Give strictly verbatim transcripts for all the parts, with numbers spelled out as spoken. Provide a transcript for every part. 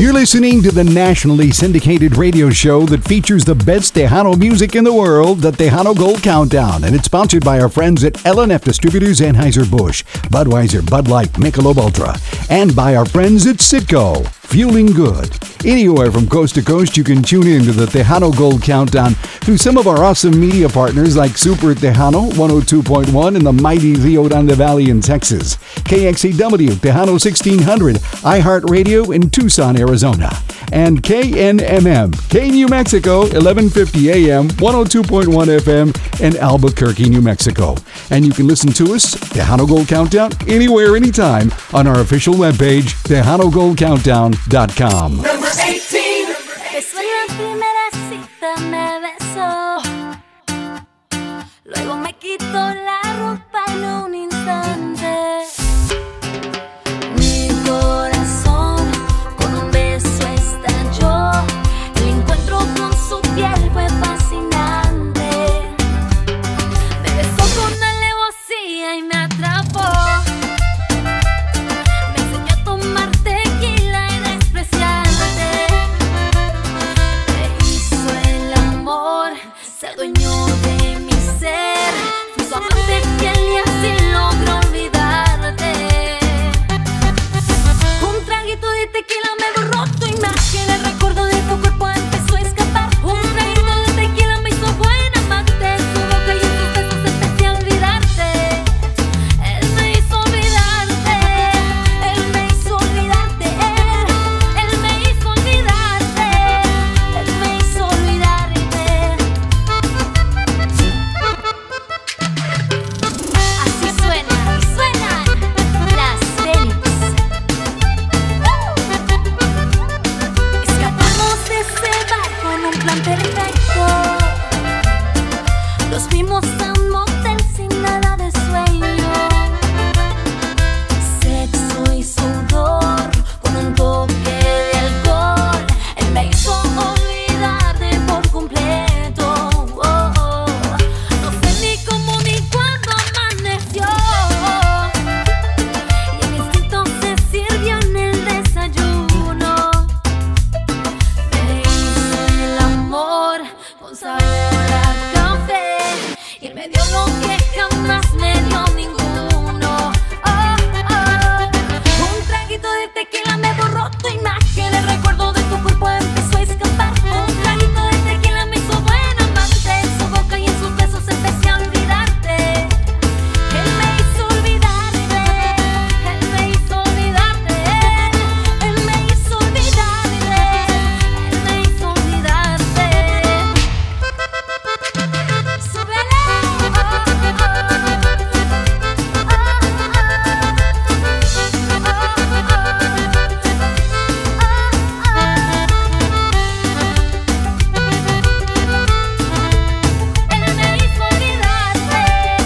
You're listening to the nationally syndicated radio show that features the best Tejano music in the world, the Tejano Gold Countdown, and it's sponsored by our friends at L and F Distributors, Anheuser-Busch, Budweiser, Bud Light, Michelob Ultra, and by our friends at Citgo, Fueling Good. Anywhere from coast to coast, you can tune in to the Tejano Gold Countdown through some of our awesome media partners like Super Tejano one oh two point one in the mighty Rio Grande Valley in Texas, K X A W Tejano sixteen hundred, iHeartRadio in Tucson, Arizona, and K N M M, K New Mexico, eleven fifty A M, one oh two point one F M in Albuquerque, New Mexico. And you can listen to us, Tejano Gold Countdown, anywhere, anytime on our official webpage, tejano gold countdown dot com. Number eighteen. Besó en la primera cita, me besó. Luego me quitó la ropa en un instante. Mi corazón con un beso estalló. El encuentro con su piel fue fascinante. Me besó con alevosía y me atrapó. Me enseñó a tomar tequila y despreciarte. Me hizo el amor, se adueñó de mi ser. Fui su amante fiel y así logró olvidarte. Un traguito de tequila me borró tu imagen. El recuerdo de tu cuerpo empezó a escapar. Un traguito de tequila me hizo buen amante. Su boca y sus besos empecé a olvidarte. Él me hizo olvidarte. Él me hizo olvidarte. Él, él me hizo olvidarte. Él me hizo olvidarte. Así suena, y suenan las Fénix. Escapamos de ese bar con un plan perfecto. Nos fuimos a un motel sin nada de sueño. Sexo y sudor con un toque de alcohol. Él me hizo olvidarte por completo. Oh, oh. No sé ni cómo ni cuándo amaneció. Y el instinto se sirvió en el desayuno. Me hizo el amor con sabor a café. Y él me dio lo que jamás me dio ninguno. Oh, oh. Un traguito de tequila me borró tu imagen. El recuerdo de tu cuerpo empezó a escapar. Un traguito de tequila me hizo buen amante. En su boca y en sus besos empecé a olvidarte. Él me hizo olvidarte. Él me hizo olvidarte. Él me hizo olvidarte. Él me hizo olvidarte. Súbele. Él me hizo olvidarte.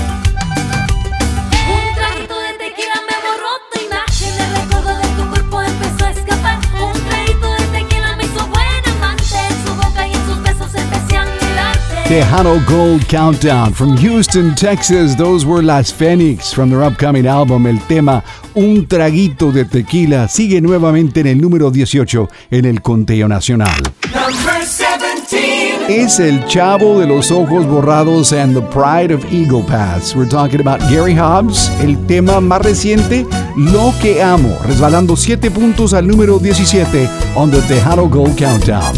Un traguito de tequila me borró tu imagen. El recuerdo de tu cuerpo empezó a escapar. Un traguito de tequila me hizo buen amante. En su boca y en sus besos empecé a olvidarte. Tejano Gold Countdown from Houston, Texas. Those were Las Fénix from their upcoming album. El tema Un Traguito de Tequila sigue nuevamente en el número dieciocho en el conteo nacional. Number seventeen. Es el Chavo de los Ojos Borrados and the Pride of Eagle Pass. We're talking about Gary Hobbs, el tema más reciente, Lo que amo, resbalando siete puntos al número diecisiete on the Tejano Gold Countdown.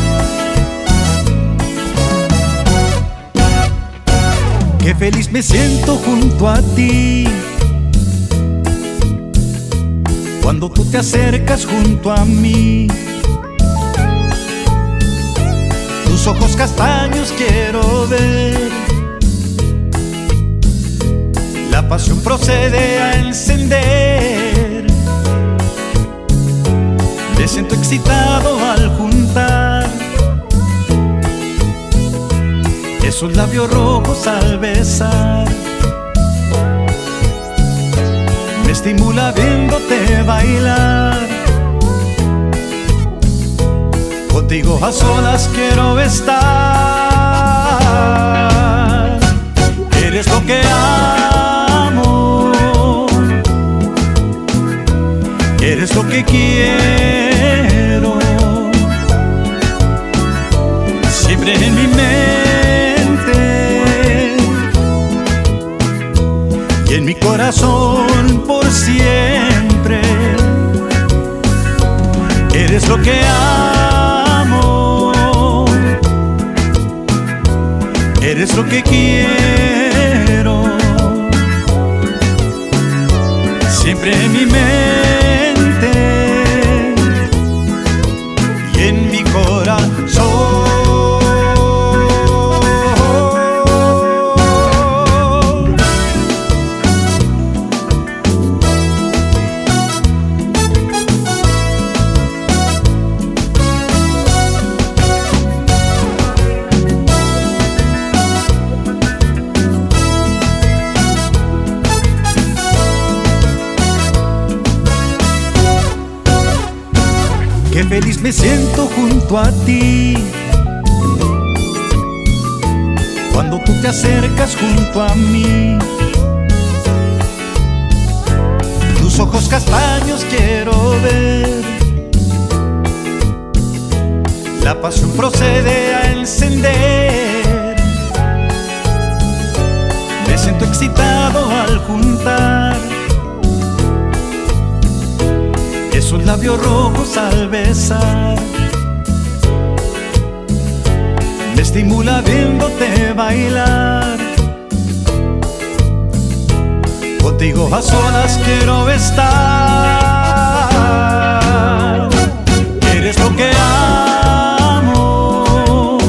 Qué feliz me siento junto a ti cuando tú te acercas junto a mí. Tus ojos castaños quiero ver. La pasión procede a encender. Me siento excitado al juntar esos labios rojos al besar. Me estimula viéndote bailar. Contigo a solas quiero estar. Eres lo que amo. Eres lo que quiero. siempre en mi mente y en mi corazón por siempre. Eres lo que amo, eres lo que quiero, siempre en mi mente y en mi corazón. Qué feliz me siento junto a ti, cuando tú te acercas junto a mí. Tus ojos castaños quiero ver, la pasión procede a encender. Me siento excitado al juntar esos labios rojos al besar. Me estimula viéndote bailar. Contigo a solas quiero estar. Eres lo que amo,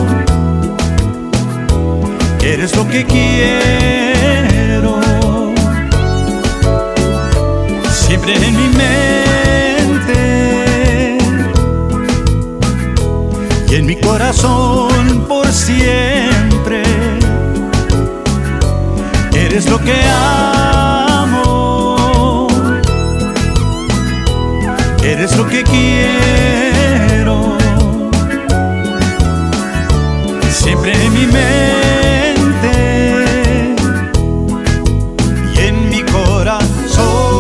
eres lo que quiero, siempre en mi mente y en mi corazón por siempre. Eres lo que amo, eres lo que quiero, siempre en mi mente y en mi corazón.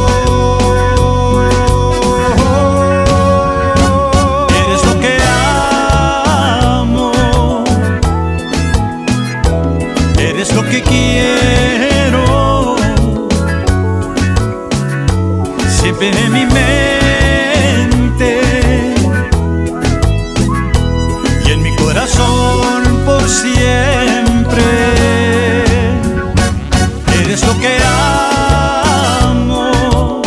Eres lo que quiero, siempre en mi mente y en mi corazón por siempre. Eres lo que amo,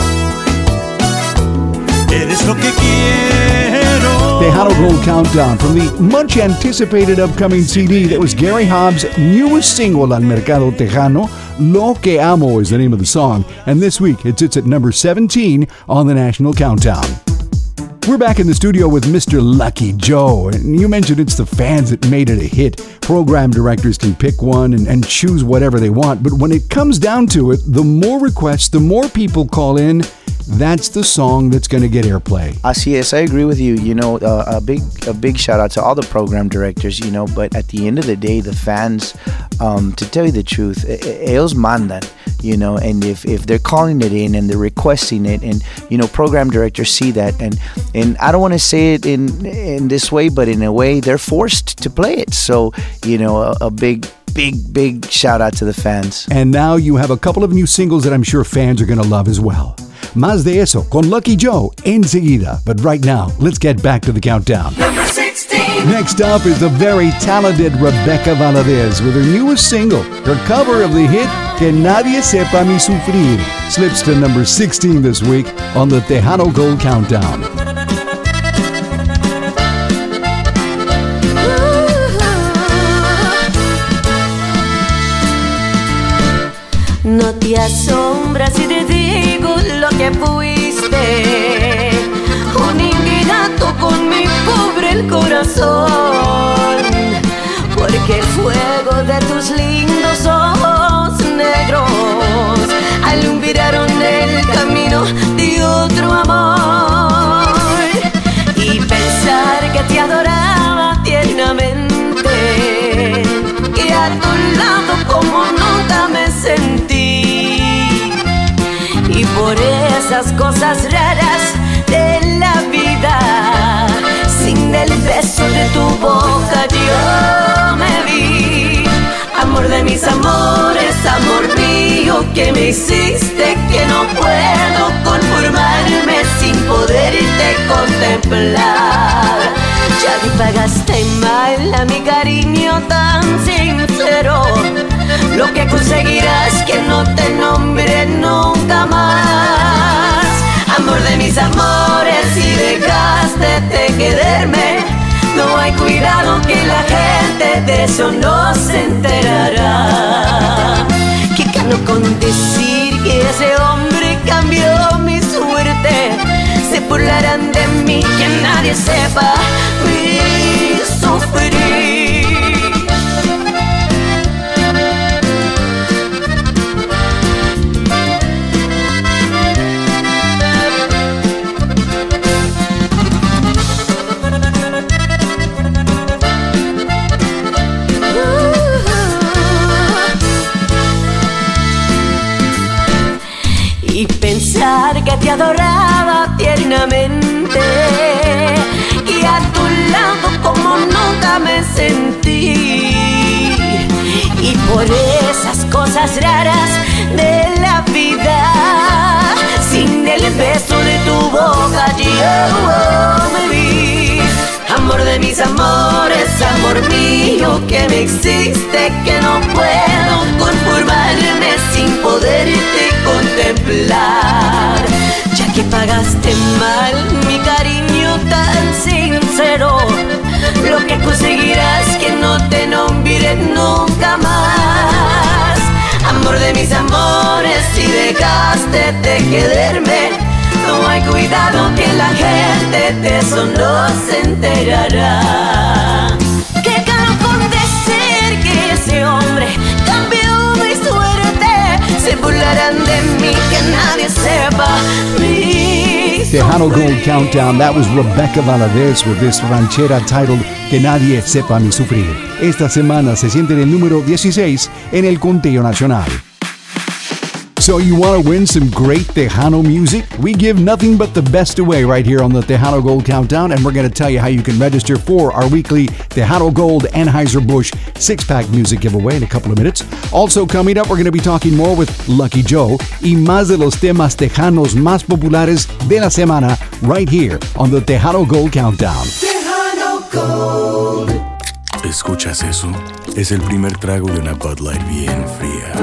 eres lo que quiero. Tejano Gold Countdown from the much anticipated upcoming C D that was Gary Hobbs' newest single on Mercado Tejano. Lo Que Amo is the name of the song, and this week it sits at number seventeen on the National Countdown. We're back in the studio with Mister Lucky Joe, and you mentioned it's the fans that made it a hit. Program directors can pick one and, and choose whatever they want, but when it comes down to it, the more requests, the more people call in, that's the song that's going to get airplay. Así es, I agree with you. You know, uh, a big a big shout out to all the program directors, you know, but at the end of the day, the fans, um, to tell you the truth, ellos mandan, you know, and if, if they're calling it in and they're requesting it, and, you know, program directors see that, and, and I don't want to say it in, in this way, but in a way, they're forced to play it. So, you know, a, a big... Big, big shout out to the fans. And now you have a couple of new singles that I'm sure fans are going to love as well. Más de eso con Lucky Joe enseguida. But right now, let's get back to the countdown. Number sixteen. Next up is the very talented Rebecca Valadez with her newest single. Her cover of the hit Que Nadie Sepa Mi Sufrir slips to number sixteen this week on the Tejano Gold Countdown. No te asombras si te digo lo que fuiste, un ingrato con mi pobre el corazón, porque el fuego de tus lindos ojos negros alumbraron el camino de otro amor, y pensar que te adoraba tiernamente, que a tu lado como nunca me sentí, y por esas cosas raras de la vida, sin el beso de tu boca yo mío que me hiciste, que no puedo conformarme sin poderte contemplar. Ya que pagaste mal a mi cariño tan sincero, lo que conseguirás que no te nombre nunca más. Amor de mis amores, si dejaste de quererme, no hay cuidado que la gente de eso no se enterará. Que gano con decir que ese hombre cambió mi suerte. Se burlarán de mí, que nadie sepa mi sufrir. Y pensar que te adoraba tiernamente, y a tu lado como nunca me sentí. Y por esas cosas raras de la vida, sin el beso de tu boca yo me vi. Amor de mis amores, amor mío que me hiciste, que no puedo conformarme sin poderte contemplar. Ya que pagaste mal mi cariño tan sincero, lo que conseguirás que no te nombre nunca más. Amor de mis amores, si dejaste de quererme, no hay cuidado que la gente de eso no se enterará. Que gano con decir que ese hombre cambió mi suerte. Se burlarán de mí, que nadie sepa mi Tejano Gold Countdown. That was Rebecca Valadez with this ranchera titled Que Nadie Sepa Mi Sufrir. Esta semana se siente en el número dieciséis en el conteo nacional. So you want to win some great Tejano music? We give nothing but the best away right here on the Tejano Gold Countdown, and we're going to tell you how you can register for our weekly Tejano Gold Anheuser-Busch six-pack music giveaway in a couple of minutes. Also coming up, we're going to be talking more with Lucky Joe y más de los temas tejanos más populares de la semana right here on the Tejano Gold Countdown. Tejano Gold. ¿Escuchas eso? Es el primer trago de una Bud Light bien fría.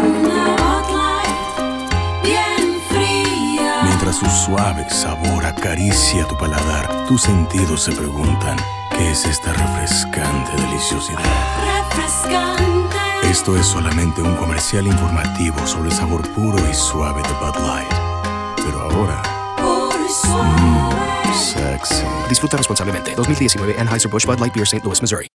Mientras su suave sabor acaricia tu paladar, tus sentidos se preguntan, ¿qué es esta refrescante deliciosidad? Refrescante. Esto es solamente un comercial informativo sobre el sabor puro y suave de Bud Light. Pero ahora... Puro y suave. Mmm, sexy. Disfruta responsablemente. dos mil diecinueve Anheuser-Busch Bud Light Beer, Saint Louis, Missouri.